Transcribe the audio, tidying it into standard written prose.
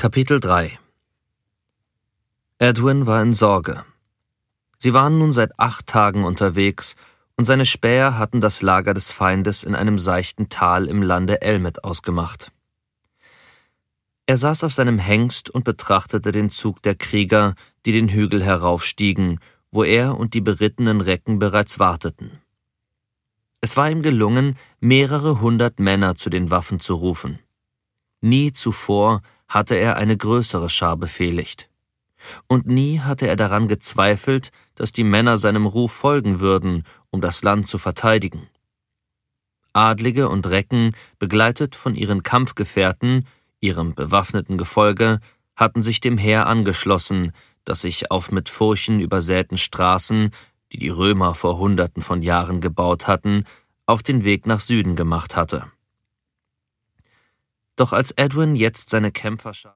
Kapitel 3 Edwin war in Sorge. Sie waren nun seit 8 Tagen unterwegs, und seine Späher hatten das Lager des Feindes in einem seichten Tal im Lande Elmet ausgemacht. Er saß auf seinem Hengst und betrachtete den Zug der Krieger, die den Hügel heraufstiegen, wo er und die berittenen Recken bereits warteten. Es war ihm gelungen, mehrere 100 Männer zu den Waffen zu rufen. Nie zuvor hatte er eine größere Schar befehligt. Und nie hatte er daran gezweifelt, dass die Männer seinem Ruf folgen würden, um das Land zu verteidigen. Adlige und Recken, begleitet von ihren Kampfgefährten, ihrem bewaffneten Gefolge, hatten sich dem Heer angeschlossen, das sich auf mit Furchen übersäten Straßen, die die Römer vor Hunderten von Jahren gebaut hatten, auf den Weg nach Süden gemacht hatte. Doch als Edwin jetzt seine Kämpferschar